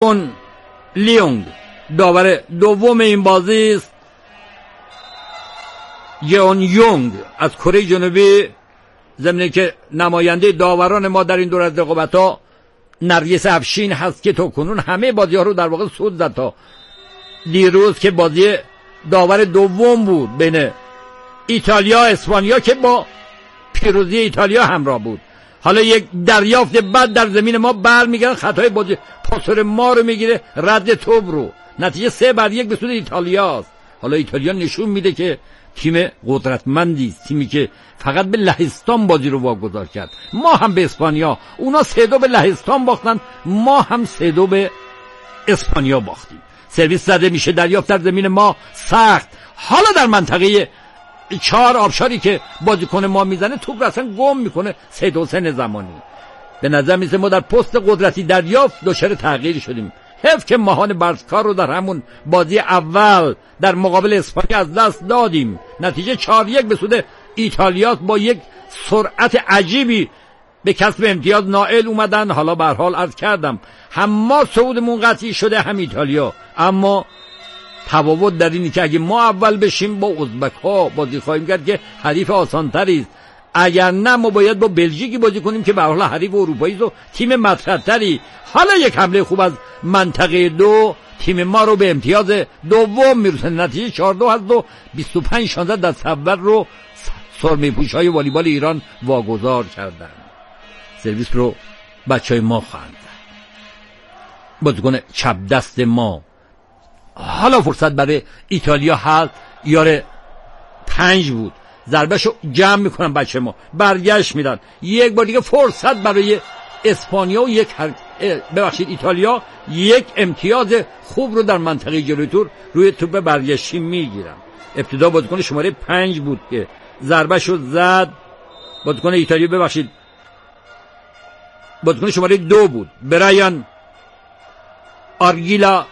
اون لیونگ داور دوم این بازی است. جهان یونگ از کره جنوبی، ضمن که نماینده داوران ما در این دور از رقابت‌ها نرگس افشین هست که تا کنون همه بازی‌ها رو در واقع سود زد تا دیروز که بازی داور دوم بود بین ایتالیا اسپانیا که با پیروزی ایتالیا همراه بود. حالا یک دریافت بد در زمین ما برمیگردن، خطای بازی پاسور ما رو میگیره، رد توپ رو، نتیجه 3-1 به سود ایتالیاست. حالا ایتالیا نشون میده که تیم قدرتمندی است، تیمی که فقط به لهستان بازی رو واگذار کرد. ما هم به اسپانیا، اونا 3-2 به لهستان باختن، ما هم 3-2 به اسپانیا باختیم. سرویس زده میشه، دریافت در زمین ما سخت. حالا در منطقه 4 آبشاری که بازیکن ما میزنه توپ رو اصلا گم میکنه. سید حسین زمانی به نظر میسه ما در پست قدرتی دریافت دچار تغییر شدیم. حیف که ماهان برسکار رو در همون بازی اول در مقابل اسپانیا از دست دادیم. نتیجه 4-1 به سود ایتالیا با یک سرعت عجیبی به کسب امتیاز نائل اومدن. حالا به هر حال عرض کردم هم ما صعودمون قطعی شده هم ایتالیا، اما تفاوت در اینی که اگه ما اول بشیم با ازبک‌ها بازی خواهیم کرد که حریف آسان‌تری است، اگر نه ما باید با بلژیکی بازی کنیم که به هر حال حریف اروپایی است و تیم مطرح‌تری. حالا یک حمله خوب از منطقه 2 تیم ما رو به امتیاز دوم میرسونه. نتیجه 4-2 هست و 25-16 دست اول رو سرمه‌پوش‌های والیبال ایران واگذار کردن. سرویس رو بچهای ما خواهند زد. بازیکن چپ دست ما حالا فرصت برای ایتالیا هست، یاره 5 بود، ضربهشو جمع میکنن بچه ما، برگشت میدن. یک بار دیگه فرصت برای اسپانیا و ایتالیا یک امتیاز خوب رو در منطقه جلوی تور روی توپ برگشتی میگیرن. ابتدا بازیکن شماره 5 بود که ضربهشو زد. بازیکن ایتالیا بازیکن شماره 2 بود، برایان آرگیلا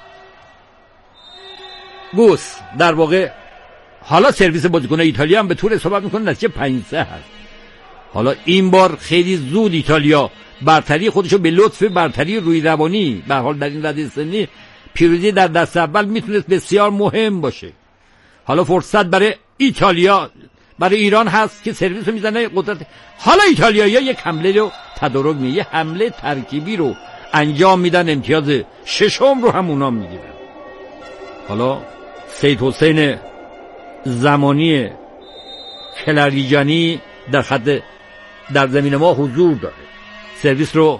گوس در واقع. حالا سرویس بازیکن ایتالیا هم به طور حساب میکنه، نتیجه 5-3 هست. حالا این بار خیلی زود ایتالیا برتری خودشو به لطف برتری روی روانی، به هر حال در این رده سنی پیروزی در دست اول میتونست بسیار مهم باشه. حالا فرصت برای ایتالیا، برای ایران هست که سرویس رو میزنه قدرت. حالا ایتالیایی‌ها یک حمله رو تدارک میگه، یه حمله ترکیبی رو انجام میدن، امتیاز 6 رو هم اونا میگیرن. حالا سید حسین زمانی کلاریجانی در خط در زمین ما حضور داره. سرویس رو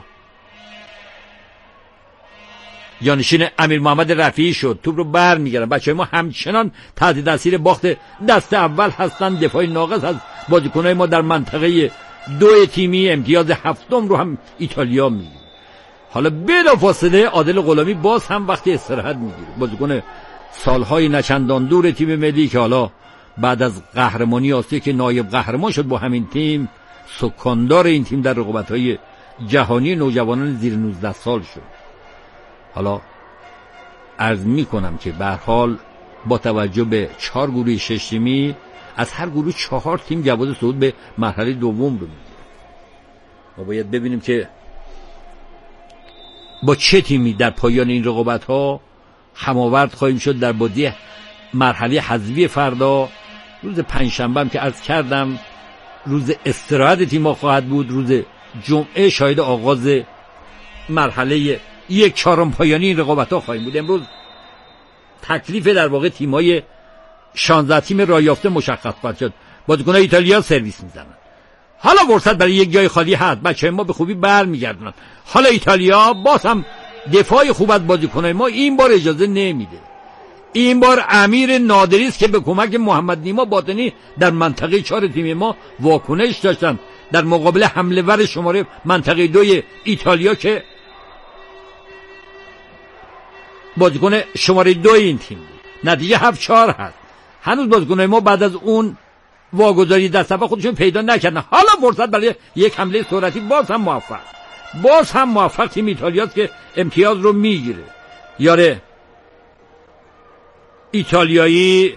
جانشین امیر محمد رفیعی شد، توپ رو بر میگیرن. بچه ما همچنان تحت تاثیر باخت دست اول هستن. دفاع ناقص از بازیکنای ما در منطقه 2 تیمی، امتیاز 7 رو هم ایتالیا میگیره. حالا بلافاصله عادل غلامی باز هم وقتی استراحت میگیره، بازیکن سالهای نچندان دور تیم ملی که حالا بعد از قهرمانی آسیا که نایب قهرمان شد با همین تیم، سکاندار این تیم در رقابت‌های جهانی نوجوانان زیر 19 سال شد. حالا عرض میکنم که به هر حال با توجه به 4 گروه 6 تیمی از هر گروه 4 تیم جواز صعود به مرحله دوم رو میگیره. ما باید ببینیم که با چه تیمی در پایان این رقابت‌ها هماورد خواهیم شد. در بازی مرحله حذفی فردا روز پنجشنبه هم که عرض کردم روز استراحت تیم‌ها خواهد بود. روز جمعه شاهد آغاز مرحله 1/4 پایانی این رقابت‌ها خواهیم بود. امروز تکلیف در واقع تیم‌های 16 تیم راه یافته مشخص خواهد شد. بازیکن‌های ایتالیا سرویس میزنن. حالا فرصت برای یک جای خالی هست، بچه‌ها ما به خوبی برمیگردن. حالا ایتالیا باز هم دفاع خوب از بازیکن‌های ما این بار اجازه نمیده. این بار امیر نادری است که به کمک محمد نیما باطنی در منطقه 4 تیم ما واکنش داشتن در مقابل حمله ور شماره منطقه 2 ایتالیا که بازیکن شماره 2 این تیم بود. نتیجه 7-4 هست. هنوز بازیکن‌های ما بعد از اون واگذاری دست اول خودشون پیدا نکردن. حالا فرصت برای یک حمله سرعتی باز هم موفق تیم ایتالیاست که امتیاز رو میگیره. یاره ایتالیایی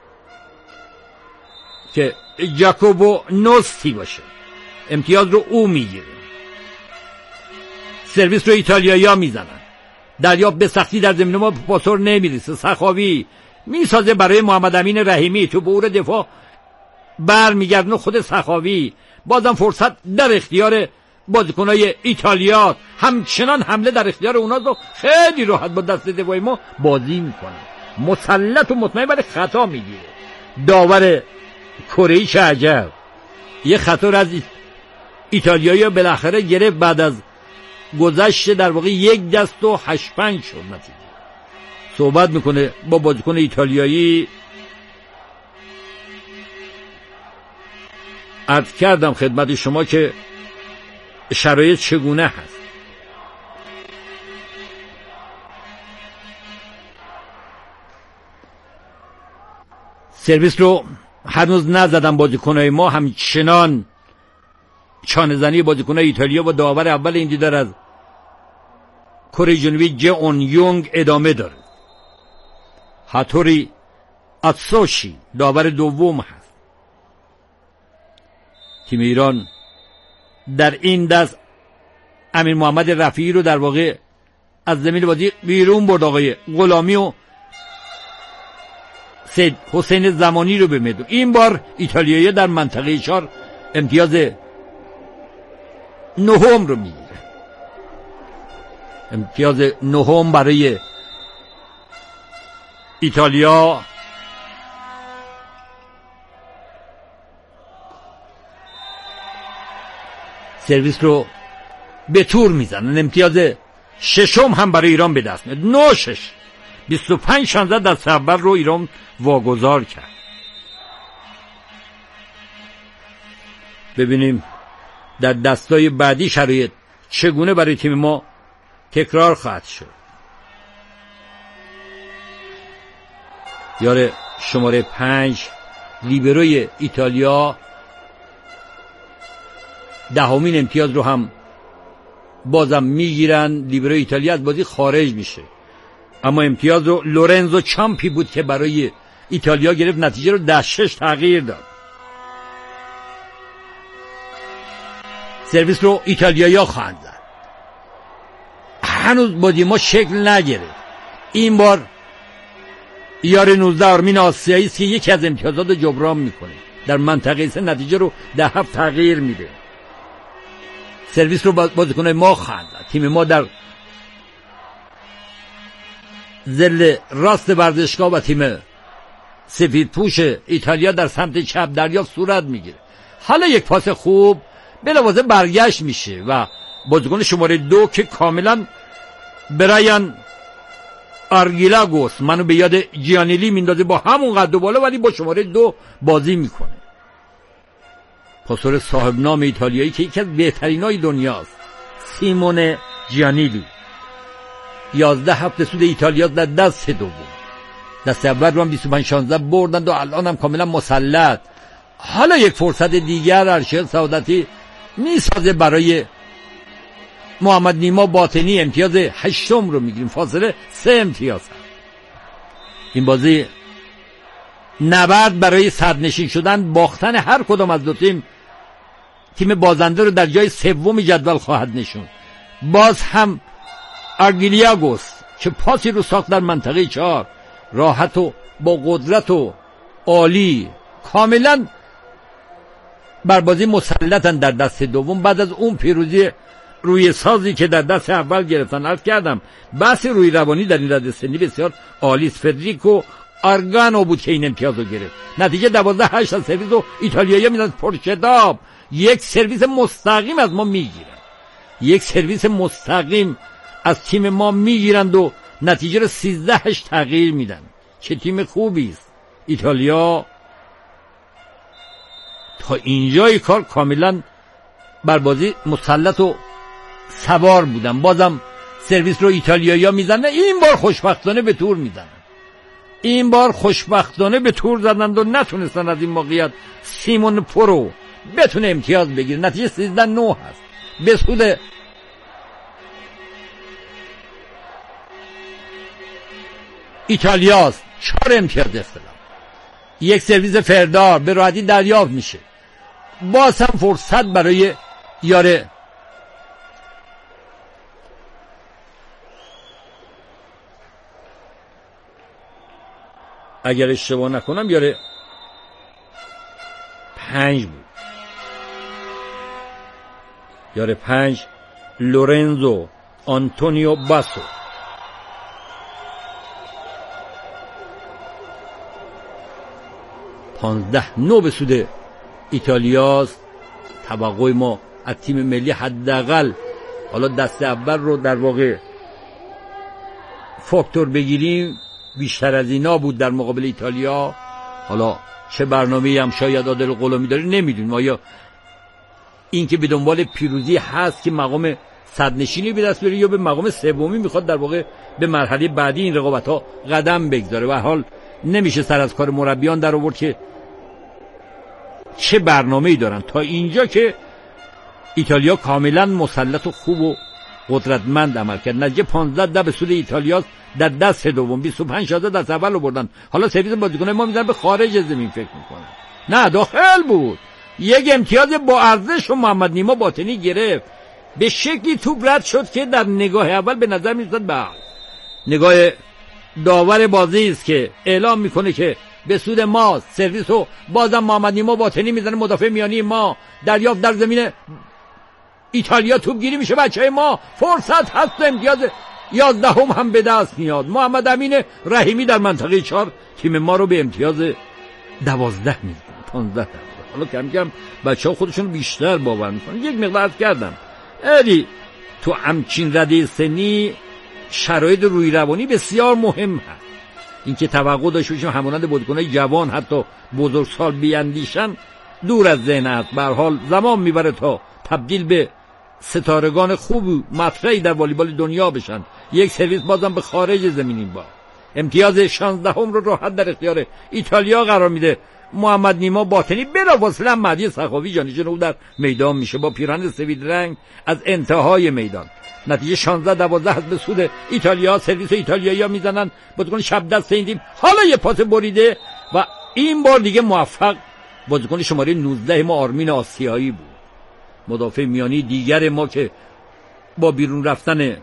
که جاکوبو نوستی باشه امتیاز رو او میگیره. سرویس رو ایتالیایی‌ها میزنن. دریافت به سختی در زمین ما پاسور نمیرسه. سخاوی میسازه برای محمد امین رحیمی، تو بور دفاع برمیگردونه خود سخاوی، بازم فرصت در اختیار بازیکنای ایتالیا، همچنان حمله در اختیار اوناست و خیلی راحت با دست دفاعی ما بازی میکنه، مسلط و مطمئن، ولی خطا میگیره داور کره. چه عجب، یه خطا از ایتالیایی بالاخره گرفت بعد از گذشت در واقع 1 دست و 8-5 شد نتیجه. صحبت میکنه با بازیکن ایتالیایی. عرض کردم خدمت شما که شرایط چگونه هست. سرویس رو هنوز نزدن بازیکنای ما، همچنان چانه‌زنی بازیکنای ایتالیا و داور اول این دیدار از کره جنوبی جون یونگ ادامه داره. هاتوری اتسوشی داور دوم هست. تیم ایران در این دست امیر محمد رفیعی رو در واقع از زمین بازی بیرون برد. آقای غلامی و سید حسین زمانی رو به میدون. این بار ایتالیایی در منطقه 4 امتیاز 9 رو میگیره. امتیاز 9 برای ایتالیا. سرویس رو به تور میزنن. امتیاز 6 هم برای ایران به دست میاد. 9-6 25 دست اول رو ایران واگذار کرد. ببینیم در دستای بعدی شرایط چگونه برای تیم ما تکرار خواهد شد. یار شماره 5 لیبروی ایتالیا 10 امتیاز رو هم بازم میگیرن. لیبروی ایتالیا از بازی خارج میشه، اما امتیاز رو لورنزو چامپی بود که برای ایتالیا گرفت، نتیجه رو 10-6 تغییر داد. سرویس رو ایتالیایی‌ها خواهند زد. هنوز بازی ما شکل نگرفت. این بار یار 19 آرمین آسیایی است که یکی از امتیازات رو جبران میکنه. در منطقه 3 نتیجه رو 10 تغییر میده. سرویس رو بازیکن‌های ما خواهند زد. تیم ما در ضلع راست ورزشگاه و تیم سفید پوش ایتالیا در سمت چپ دریافت صورت میگیره. حالا یک پاس خوب بلافاصله برگشت میشه و بازیکن شماره 2 که کاملا برایان آرگیلاگوس منو به یاد جیانیلی میندازه، با همون قد و بالا ولی با شماره 2 بازی میکنه. پاسور صاحب نام ایتالیایی که یکی از بهترینای دنیاست، سیمون جیانیلی. 11 هفته سود ایتالیا در دست دوم. دست اول رو هم 25-16 بردند و الان هم کاملا مسلط. حالا یک فرصت دیگر ارشد سعادتی میسازه برای محمد نیما باطنی. امتیاز 8 رو میگیریم، فاصله 3 امتیاز هست. این بازی نبرد برای صدرنشین شدن، باختن هر کدام از دو تیم بازنده رو در جای سوم جدول خواهد نشون. باز هم آرگیلیاگوس که پاسی رو ساخت در منطقه 4 راحت و با قدرت و عالی، کاملا بر بازی مسلطن در دست دوم. بعد از اون پیروزی روی سازی که در دست اول گرفتن، عرض کردم بحث روی روانی در این رده سنی بسیار عالی. فدریکو آرگانو بود که این امتیاز رو گرفت. نتیجه 12-8 از سرویس و ایتالیایی میدن پرشتاب. یک سرویس مستقیم از ما میگیرن، یک سرویس مستقیم از تیم ما میگیرند و نتیجه رو 13-8 تغییر میدن. چه تیم خوبی است ایتالیا. تا اینجای کار کاملا بر بازی مسلط و سوار بودن. بازم سرویس رو ایتالیایی‌ها میزنن. این بار خوشبختانه به تور میزنن. این بار خوشبختانه به تور زدند و نتونستن از این موقعیت سیمون پرو بتونه امتیاز بگیره. نتیجه 13-9 هست به سود ایتالیاست. 4 امتیاز اختلاف. یک سرویس فردار به راحتی دریافت میشه. باز هم فرصت برای یار اگر اشتباه نکنم یاره 5 بود. یاره 5 لورنزو آنتونیو باسو. 15-9 به سود ایتالیاست. توقع ما از تیم ملی حداقل حالا دست اول رو در واقع فاکتور بگیریم بیشتر از اینا بود در مقابل ایتالیا. حالا چه برنامه‌ای هم شاید عادل غلامی داره نمیدونیم، آیا این که به دنبال پیروزی هست که مقام صدرنشینی به دست بیاره یا به مقام سومی میخواد در واقع به مرحله بعدی این رقابت‌ها قدم بگذاره. و حال نمیشه سر از کار مربیان در آورد که چه برنامه‌ای دارن. تا اینجا که ایتالیا کاملا مسلط و خوب و قدرتمند عمل کرد. نتیجه 15-10 به سود ایتالیا در دست دوم. 25-16 دست اول رو بردن. حالا سرویس بازیکنان ما میذارن به خارج زمین فکر میکنن، نه داخل بود. یک امتیاز با ارزش و محمد نیما باطنی گرفت. به شکلی توپ رد شد که در نگاه اول به نظر میاد به نگاه داور بازی است که اعلام میکنه که به سود ما. سرویس رو بازم محمد نیما باطنی میزنه. مدافع میانی ما دریافت در زمین ایتالیا، توپ گیری میشه. بچهای ما فرصت هست، امتیاز 11 هم به دست میاد. محمد امین رحیمی در منطقه 4 تیم ما رو به امتیاز 12 میزنه. 15. حالا کم کم بچه‌ها خودشون بیشتر باور میکنن. یک مقدار کردم علی تو همچین رده سنی شرایط روی روانی بسیار مهم هست. اینکه توقع داشته باشیم همانند بازیکن‌های جوان حتی بزرگسال بیاندیشن دور از ذهن است. به هر حال زمان میبره تا تبدیل به ستارگان خوب مطرحی در والیبال دنیا بشن. یک سرویس بازم به خارج زمین این با امتیاز 16 رو راحت در اختیار ایتالیا قرار میده. محمد نیما باطنی بلافاصله مهدی سخاوی جانشین او در میدان میشه با پیراهن سفید رنگ از انتهای میدان. نتیجه 16-12 هست به سود ایتالیا. سرویس ایتالیایی‌ها میزنن بازیکن شب دست این تیم. حالا یه پاس بریده و این بار دیگه موفق بازیکن شماره 19 ما آرمین آسیایی بود، مدافع میانی دیگر ما که با بیرون رفتن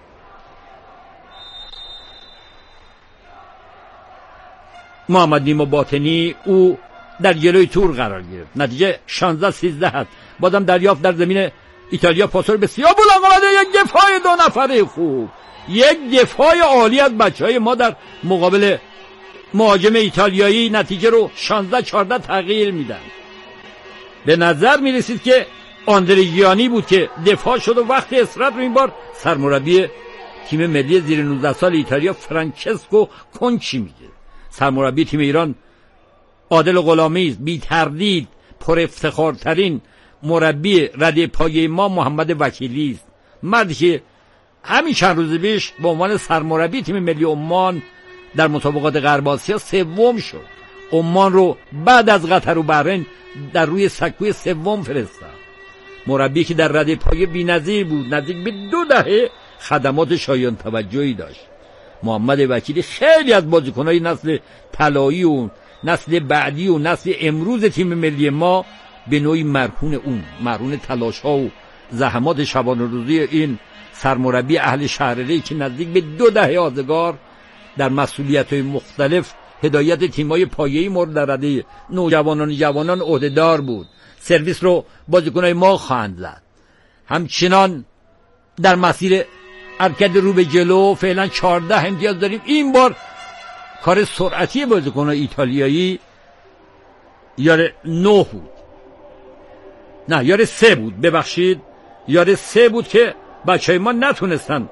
محمد نیما باطنی او در جلوی تور قرار گرفت. نتیجه 16-13 هست. بازم دریافت در زمین ایتالیا، پاسور بسیار بلند آمده. یک دفاع 2 نفره خوب، یک دفاع عالی از بچهای ما در مقابل مهاجم ایتالیایی. نتیجه رو 16-14 تغییر میدن. به نظر میرسید که آندریجیانی بود که دفاع شد و وقت استراحت رو این بار سرمربی تیم ملی زیر 19 سال ایتالیا فرانچسکو کنچی میگه. سرمربی تیم ایران عادل غلامی است. بی تردید پر افتخارترین مربی رده پایه ما محمد وکیلی است. مردی که همین چند روز پیش به عنوان سرمربی تیم ملی عمان در مسابقات غرب آسیا سوم شد. عمان رو بعد از قطر و بحرین در روی سکوی سوم فرستاد. مربی که در رده پایه بی‌نظیر بود، نزدیک به 2 دهه خدمات شایان توجهی داشت. محمد وکیلی خیلی از بازیکن‌های نسل طلایی و نسل بعدی و نسل امروز تیم ملی ما به نوعی مرهون تلاش‌ها و زحمات شبانه روزی این سرمربی اهل شهرری که نزدیک به 2 دهه آزگار در مسئولیت‌های مختلف هدایت تیم‌های پایه‌ای مورد در رده نوجوانان جوانان عهده‌دار بود. سرویس رو بازیکن‌های ما خواهند زد. همچنان در مسیر حرکت رو به جلو فعلا 14 امتیاز داریم. این بار کار سرعتی بازیکن‌های ایتالیایی یاره 9 بود، نه یاره 3 بود، ببخشید یاره 3 بود که بچه‌های ما نتونستن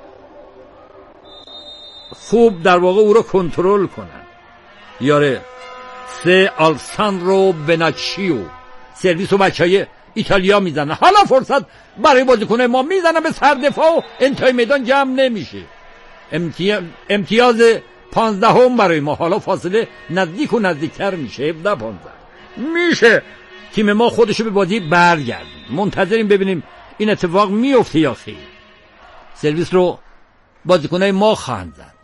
خوب در واقع او رو کنترل کنن. یاره 3 آلساندرو بناچیو. سرویس و بچهای ایتالیا میزنن. حالا فرصت برای بازیکن ما میزنن به سر دفاع و انتهای میدان جمع نمیشه. امتیاز 15 برای ما. حالا فاصله نزدیک و نزدیکتر میشه. 17-15 میشه تیم ما خودشو به بازی برگردونه. منتظریم ببینیم این اتفاق میفته یا خیر. سرویس رو بازیکنای ما خواهند زد.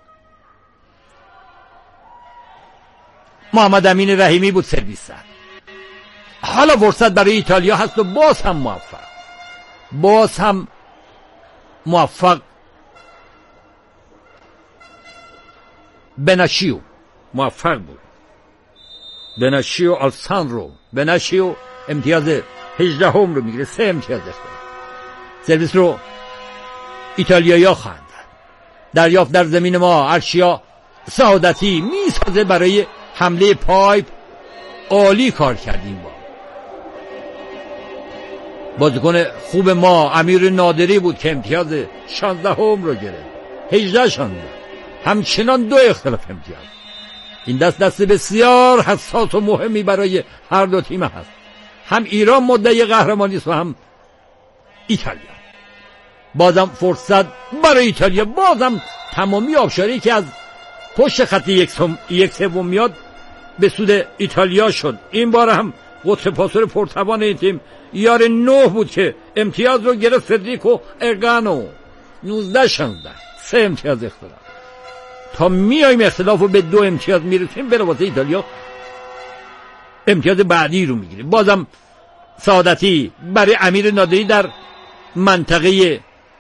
محمد امین رحیمی بود سرویس زد. حالا فرصت برای ایتالیا هست و باز هم موفق بناشیو موفق بود. بناشیو آلساندرو بناشیو امتیاز 18 رو میگیره، 3 امتیاز اختلاف. سرویس رو ایتالیایی‌ها خواهند دریافت. در زمین ما ارشیا سعادتی میسازه برای حمله پایپ. عالی کار کردیم. بازیکن خوب ما امیر نادری بود که امتیاز 16 رو گرفت، 18 همچنان 2 اختلاف امتیاز. این دست بسیار حساس و مهمی برای هر دو تیم هست. هم ایران مدعی قهرمانی است و هم ایتالیا. بازم فرصت برای ایتالیا، بازم تمامی آبشاری که از پشت خط یک سوم میاد به سود ایتالیا شد. این بار هم قطر پاسور پرتوان این تیم یار 9 بود که امتیاز رو گرفت، فدریکو اگانو. 19 3 امتیاز اختلاف. تا میایم اختلاف رو به 2 امتیاز میرسیم، به واسه ایتالیا امتیاز بعدی رو میگیره. بازم سعادتی برای امیر نادری در منطقه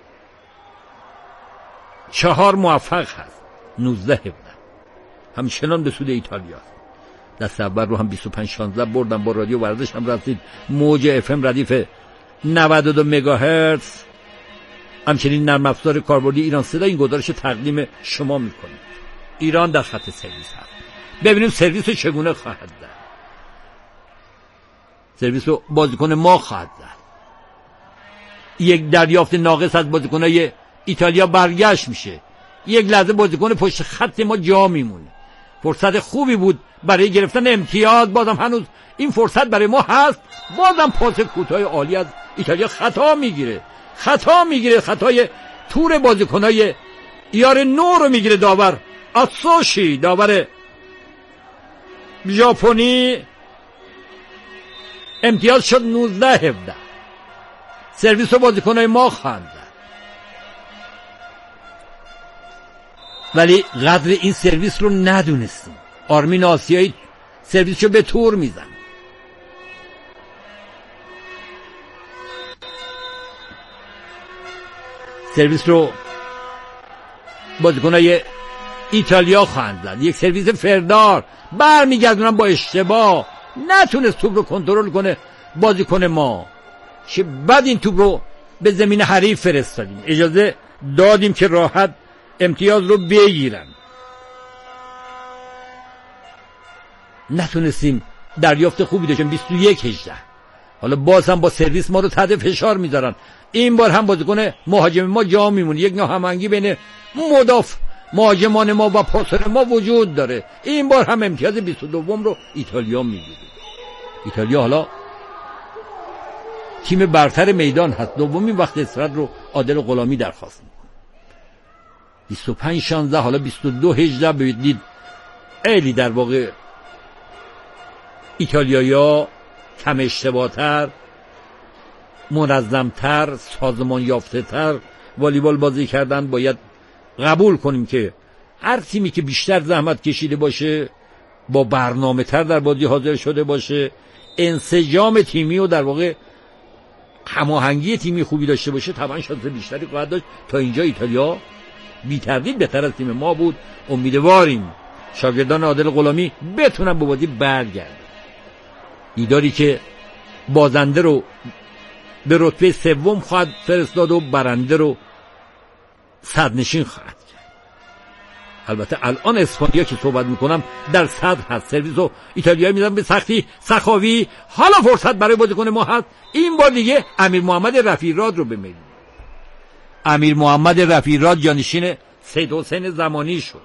4 موفق هست، 19 همچنان به سود ایتالیا. دست اول رو هم 25-16 بردن. با رادیو ورزش هم رفتید، موج اف ام ردیف 92 مگاهرتز. همچنین نرم افزار کاربردی ایران صدا این گزارش تقدیم شما میکنه. ایران در خط سرویس هست. ببینیم سرویس رو چگونه خواهد داد. سرویس رو بازیکن ما خواهد داد. یک دریافت ناقص از بازیکنای ایتالیا برگشت میشه. یک لحظه بازیکن پشت خط ما جا میمونه. فرصت خوبی بود برای گرفتن امتیاز. بازم هنوز این فرصت برای ما هست. بازم پاس کوتاه عالی از ایتالیا. خطا میگیره. خطای تور بازیکنای یار 9 رو میگیره داور آتسوشی، داور ژاپنی. امتیاز شد 19-17. سرویس رو بازیکنای ما خواهند. ولی قدر این سرویس رو ندونستیم. آرمین آسیایی سرویس رو به تور میزن. سرویس رو بازیکنای ایتالیا خواهند زد. یک سرویس فردار برمیگردونن با اشتباه، نتونست توپ رو کنترل کنه بازیکن ما. چه بعد این توپ رو به زمین حریف فرستادیم، اجازه دادیم که راحت امتیاز رو بگیرن. نتونستیم دریافت خوبی داشتیم. 21-18. حالا باز هم با سرویس ما رو تحت فشار میذارن. این بار هم بازیکن مهاجم ما جا میمونه. یک ناهماهنگی بین مهاجمان ما و پاسور ما وجود داره. این بار هم امتیاز 22 رو ایتالیا میگیره. ایتالیا حالا تیم برتر میدان هست. دومین وقت استراحت رو عادل غلامی درخواست میکنه. 25-16 حالا 22-18. ببینید خیلی در واقع ایتالیایی‌ها کم اشتباه‌تر، منظم‌تر، سازمان یافته‌تر والیبال بازی کردن. باید قبول کنیم که هر تیمی که بیشتر زحمت کشیده باشه، با برنامه‌تر در بازی حاضر شده باشه، انسجام تیمی و در واقع هماهنگی تیمی خوبی داشته باشه، طبعا شانس بیشتری خواهد داشت. تا اینجا ایتالیا بی تردید بهتر از تیم ما بود. امیدواریم شاگردان عادل غلامی بتونن به بازی برگردن. دیداری که بازنده رو به رتبه 3 خواهد فرستاد و برنده رو صدرنشین خواهد کرد. البته الان اسپانیا که صحبت میکنم در صدر هست. سرویس و ایتالیایی میدن به سختی. سخاوی حالا فرصت برای بازیکن ما هست. این بار دیگه امیر محمد رفیع‌راد رو بمیریم. امیر محمد رفیع‌راد جانشین سید حسین زمانی شد.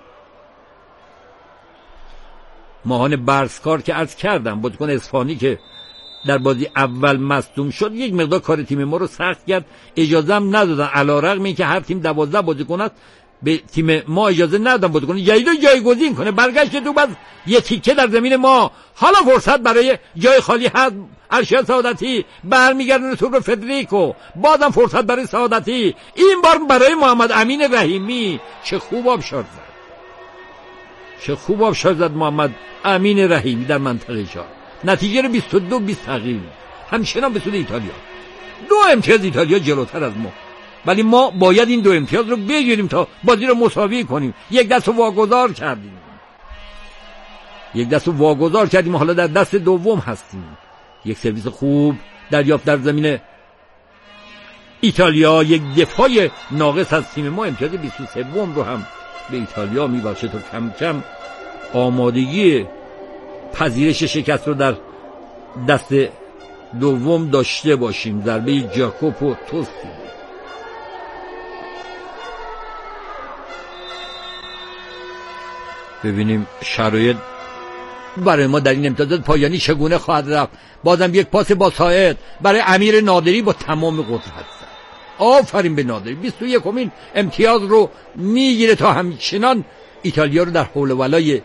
ماهان برسکار که عرض کردم بازیکن اسپانی که در بازی اول مصدوم شد، یک مقدار کار تیم ما رو سخت کرد. اجازه هم ندادن، علیرغم اینکه هر تیم 12 بازیکن است، به تیم ما اجازه ندادن بازیکن جدید جایگزین کنه. برگشت تو بعد یه تیکه در زمین ما. حالا فرصت برای جای خالی هست. ارشد سعادتی برمیگردونه تو رو فدریکو. بازم فرصت برای سعادتی، این بار برای محمد امین رحیمی. چه خوب آبشار زد محمد امین رحیمی در منطقه 4. نتیجه رو 22-20 تغییر. همچنان به سود ایتالیا. 2 امتیاز ایتالیا جلوتر از ما. ولی ما باید این 2 امتیاز رو بگیریم تا بازی رو مساوی کنیم. یک دست رو واگذار کردیم. یک دست رو واگذار کردیم و حالا در دست دوم هستیم. یک سرویس خوب دریافت در زمین ایتالیا، یک دفاع ناقص از تیم ما امتیاز 23 رو هم به ایتالیا میبخشه تا کم کم آمادگی پذیرش شکست رو در دست دوم داشته باشیم. ضربه جاکوپو توسی. ببینیم شرایط برای ما در این امتیاز پایانی چگونه خواهد رفت. بازم یک پاس با ساعد برای امیر نادری با تمام قدرت زد. آفرین به نادری. 21 امتیاز رو میگیره تا همچنان ایتالیا رو در حول و ولای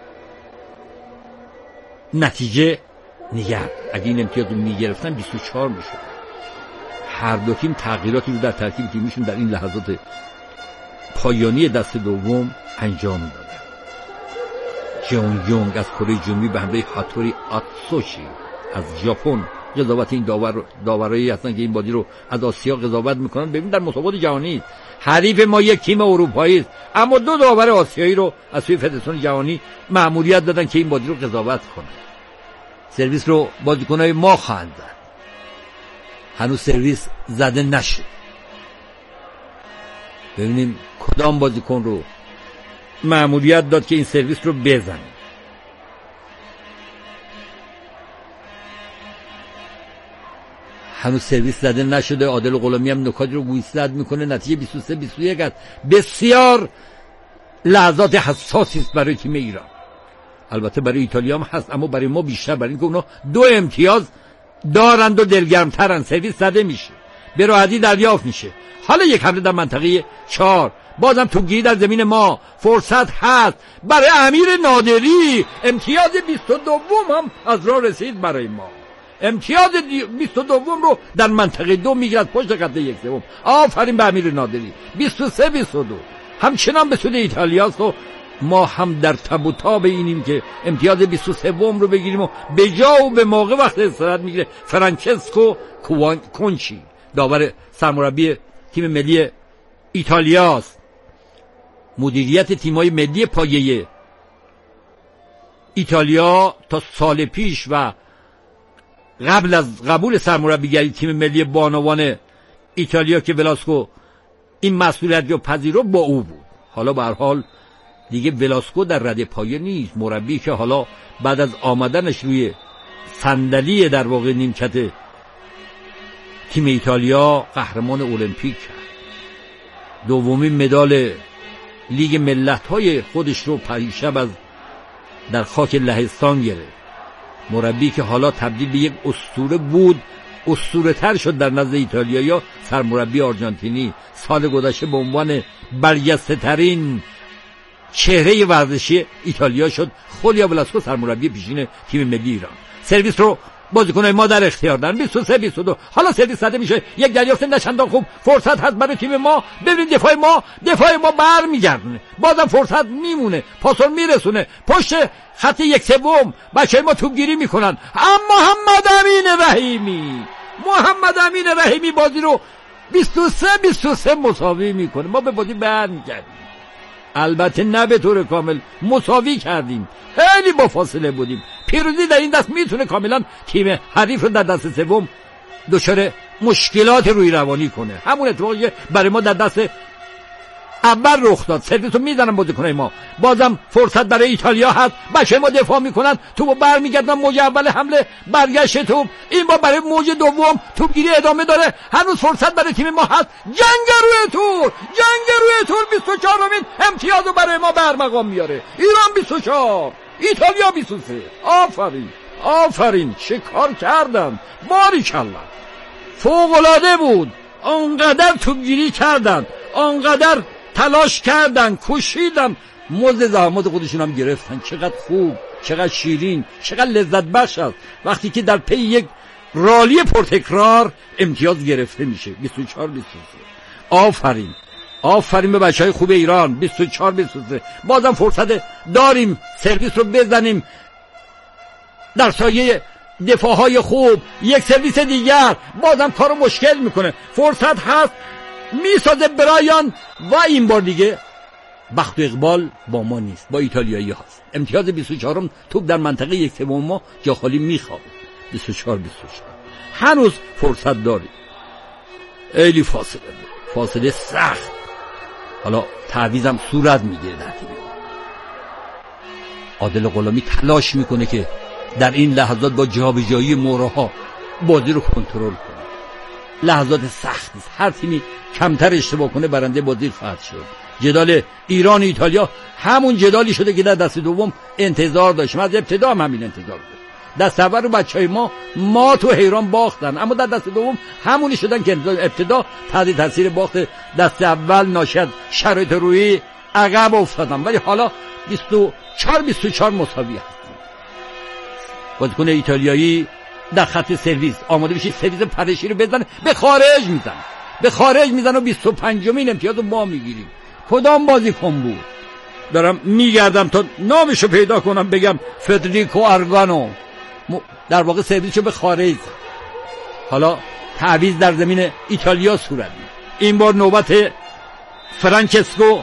نتیجه نگرد. اگه این امتیاز رو میگرفتن 24 میشد. هر دو تیم تغییراتی رو در ترکیب تیمیشون در این لحظات پایانی دست دوم انجام دادن. جون یونگ از کره جنوبی به همراه هاتوری آتسوشی از ژاپن قضاوت این داورایی هستن که این بازی رو از آسیا قضاوت میکنن. ببین در مسابقات جهانی حریف ما یک تیم اروپایی است، اما 2 داور آسیایی رو از سوی فدراسیون جهانی مأموریت دادن که این بازی رو قضاوت کنن. سرویس رو بازیکن‌های ما خواهند زد. هنوز سرویس زده نشد. ببینیم کدام بازیکن رو مأموریت داد که این سرویس رو بزنه. هنوز سرویس زده نشده. عادل غلامی هم نکات رو گوشزد میکنه. نتیجه 23-21 است. بسیار لحظات حساسی است برای تیم ایران. البته برای ایتالیا هم هست، اما برای ما بیشتر، برای اینکه اونا 2 امتیاز دارند و دلگرمترن. سرویس زده میشه، به راحتی دریافت میشه. حالا یک حمله در منطقه 4. بازم توپگیری در زمین ما. فرصت هست برای امیر نادری. امتیاز 22 هم از راه رسید برای ما. امتیاز 22 رو در منطقه 2 میگیرد پشت خط 1/3. آفرین به امیر نادری. 23-22 همچنان به سود ایتالیاست و ما هم در تب و تاب اینیم که امتیاز 23 رو بگیریم و به جا و به موقع وقت استراحت میگیره فرانچسکو کونچی، داور سرمربی تیم ملی ایتالیاست. مدیریت تیم‌های ملی پایه ایتالیا تا سال پیش و قبل از قبول سرمربیگری تیم ملی بانوان ایتالیا که ولاسکو این مسئولیت رو پذیرفت با او بود. حالا به هر حال دیگه ولاسکو در رده پایه نیست. مربی که حالا بعد از آمدنش روی صندلی در واقع نیمکت تیم ایتالیا قهرمان المپیک کرد. دومین مدال لیگ ملت‌های خودش رو پریشب از در خاک لهستان گرفت. مربی که حالا تبدیل به یک اسطوره بود، اسطوره تر شد در نزد ایتالیایی‌ها. سرمربی آرژانتینی سال گذشته به عنوان برجسته ترین چهره ورزشی ایتالیا شد. خولیا ولاسکو سرمربی پیشین تیم ملی ایران. سرویس رو بازیکن‌های ما در اختیار دارن. 23-22 حالا سرویس زده میشه. یک دریافت نچندان خوب. فرصت هست برای تیم ما. ببینید دفاع ما برمیگردونه. بازم فرصت میمونه. پاسور میرسونه پشت خط 1/3. بچه‌های ما توپگیری میکنن. اما محمد امین رحیمی بازی رو 23-23 مساوی میکنه. ما به بازی برمیگردیم. البته نه به طور کامل مساوی کردیم، خیلی با فاصله بودیم. پیروزی در این دست میتونه کاملا تیم حریف رو در دست سوم دچار مشکلات روی روانی کنه. همون اتفاقی که برای ما در دست اول رخ داد. سرویس رو میزنن بازیکنای ما. بازم فرصت برای ایتالیا هست. بچه ما دفاع میکنن، توپو برمیگردن. موج اول حمله برگشت توپ. این با برای موج دوم توپگیری ادامه داره. هنوز فرصت برای تیم ما هست. جنگ روی تور 24مین امتیاز رو برای ما برمقام میاره. ایران 24 ایتالیا 23. آفرین چه کار کردن. باریکلا فوق العاده بود. آنقدر توپگیری کردن، آنقدر تلاش کردن، کوشیدن، مزد زحمات خودشون هم گرفتن. چقدر خوب، چقدر شیرین، چقدر لذت بخش است وقتی که در پی یک رالی پرتکرار امتیاز گرفته میشه. 24-23. آفرین به بچهای خوب ایران. 24-23 بازم فرصت داریم سرویس رو بزنیم در سایه دفاعهای خوب. یک سرویس دیگر بازم کارو مشکل میکنه. فرصت هست، میسازه برایان و این بار دیگه بخت و اقبال با ما نیست، با ایتالیایی هاست. امتیاز 24م توپ در منطقه 1/3 ما جا خالی میخوابه. 24 هنوز فرصت داری. خیلی فاصله سخت. حالا تعویضم صورت میگیره در تیم. عادل غلامی تلاش میکنه که در این لحظات با جابجایی مهره‌ها بازی رو کنترل کنه. لحظات سختی است. هر تیمی کمتر اشتباه کنه برنده بازی خواهد شد. جدال ایران و ایتالیا همون جدالی شده که در دست دوم انتظار داشتیم. از ابتدا هم همین انتظار بود. دست اول رو بچهای ما تو حیران باختن، اما در دست دوم همونی شدن که ابتدا تحت تاثیر باخت دست اول ناشی از شرایط روحی عقب افتادن، ولی حالا 24 مساوی هست. بازیکن ایتالیایی در خط سرویس آماده بشه سرویس پرشی رو بزنه، به خارج میزنه و 25مین امتیاز رو ما میگیریم. کدام بازیکن بود؟ دارم میگردم تا نامشو پیدا کنم بگم. فدریکو آرگانو در واقع سرویسشو به خارج. حالا تعویض در زمین ایتالیا صورت میگیره. این بار نوبت فرانچسکو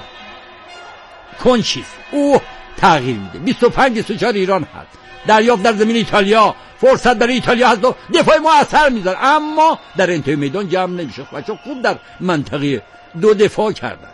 کنچیس، او تغییر میده. 25-24 ایران هست. دریافت در زمین ایتالیا، فرصت برای ایتالیا هست و دفاع ما اثر میذاره، اما در انتهای میدان جمع نمیشه. بچه‌ها خوب در منطقه دو دفاع کردن.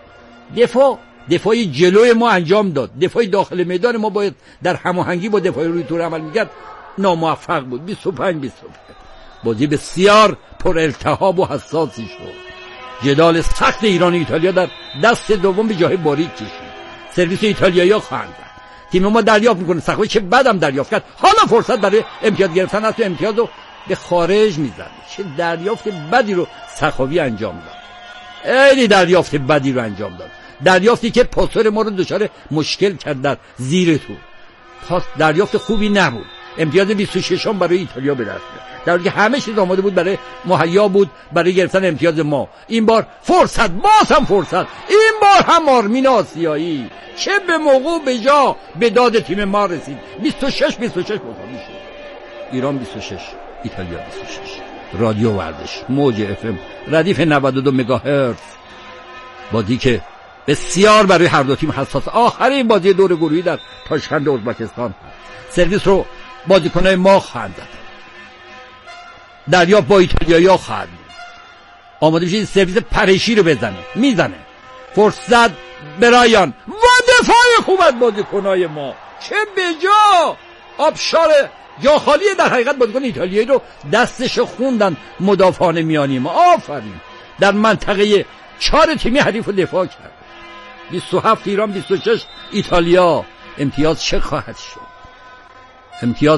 دفاعی جلوی ما انجام داد. دفاع داخل میدان ما باید در هماهنگی با دفاع روی تور عمل میکرد، ناموفق بود. 25 بازی بسیار پر التهاب و حساسی شد. جدال سخت ایران و ایتالیا در دست دوم به جای باریک کشید. سرویس ایتالیایی خواهند. تیم ما دریافت میکنه، سخوی چه بدم دریافت کرد. حالا فرصت برای امتیاز گرفتن است و امتیاز رو به خارج میزنه. چه دریافت بدی رو سخاوی انجام داد. خیلی دریافت بدی رو انجام داد. دریافتی که پاسور ما رو دچار مشکل کرد در زیر تو. پاس دریافت خوبی نبود. امتیاز 26م برای ایتالیا به دست میاد، در حالی که همه چیز آماده بود برای مهیا بود برای گرفتن امتیاز ما. این بار فرصت، باز هم فرصت. این بار هم آرمین آسیایی چه به موقع به جا به داد تیم ما رسید. 26 مساوی شد. ایران 26 ایتالیا 26. رادیو ورزش موج FM ردیف 92 مگاهرتز. بازی که بسیار برای هر دو تیم حساس. آخرین بازی دور گروهی در تاشکند ازبکستان. سرویس رو بازیکنای ما خواهند زد. دریافت با ایتالیایی خواهد بود. آماده بشید سرویس پرشی رو میزنه. فرصت برایان و دفاع خوب از بازیکنای ما. چه بجا آبشار جا خالی در حقیقت بازیکن ایتالیایی رو دستش خوندن مدافعان میانی ما. آفرین. در منطقه 4 تیمی حریف رو دفاع کرد. 27 ایران 26 ایتالیا. امتیاز چه خواهد شد؟ امتیاز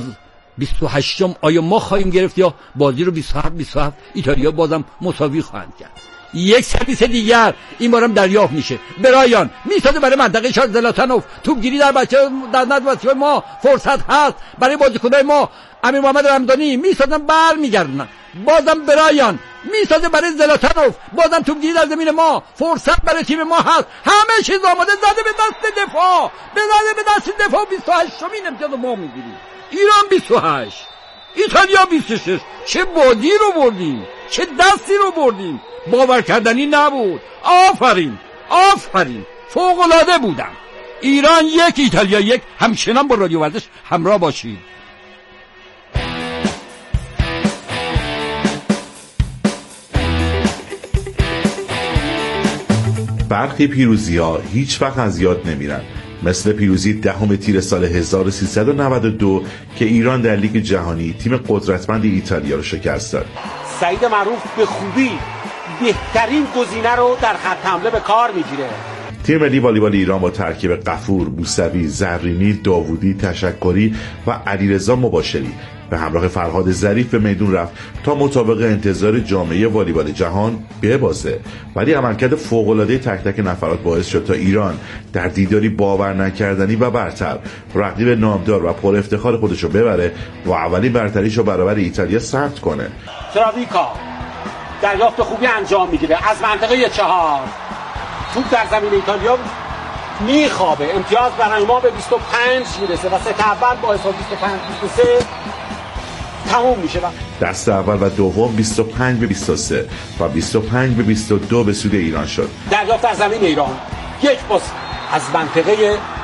28م آیا ما خواهیم گرفت یا بازی رو 27 ایتالیا بازم مساوی خواهند کرد؟ یک سرویس دیگر این بارم دریافت میشه. برایان میسازه برای منطقه 4 زلاتانوف. توپگیری در بچه‌های ما. فرصت هست برای بازیکن‌های ما. امیر محمد رمضانی میسازن برمیگردن. بازم برایان میسازه برای زلاتانوف. بازم توپگیری در زمین ما. فرصت برای تیم ما هست. همه چیز آماده. زده به دست دفاع. به دست دفاع. 28مین امتیاز ما میگیریم. ایران 28 ایتالیا 26. چه بازی رو بردیم، چه دستی رو بردیم. باور کردنی نبود. آفرین فوق العاده بودم. ایران 1 ایتالیا 1. همچنان با رادیو ورزش همراه باشید. برخی پیروزی‌ها هیچ وقت از یاد نمیرن، مثل پیروزی 10 تیر سال 1392 که ایران در لیگ جهانی تیم قدرتمند ایتالیا رو شکست داد. سعید معروف به خوبی بهترین گزینه رو در خط حمله به کار میگیره. تیم ملی والیبال ایران با ترکیب غفور، موسوی، زرینی، داوودی، تشکری و علیرضا مباشری به همراه فرهاد ظریف به میدون رفت تا مطابق انتظار جامعه والیبال جهان ببازه، ولی عملکرد فوق‌العاده تک تک نفرات باعث شد تا ایران در دیداری باور نکردنی و برتر رقیب نامدار و پر افتخار خودش رو ببره و اولین برتریش رو برابر ایتالیا ثبت کنه. تراویکا دریافت خوبی انجام میگیره از منطقه 4. توپ در زمین ایتالیا میخوابه. امتیاز برای ما به 25 میرسه و ست اول با حساب 25-23 تموم میشه. دست اول و دوم 25-23 و 25-22 به سود ایران شد. دریافت در زمین ایران. یک پاس از منطقه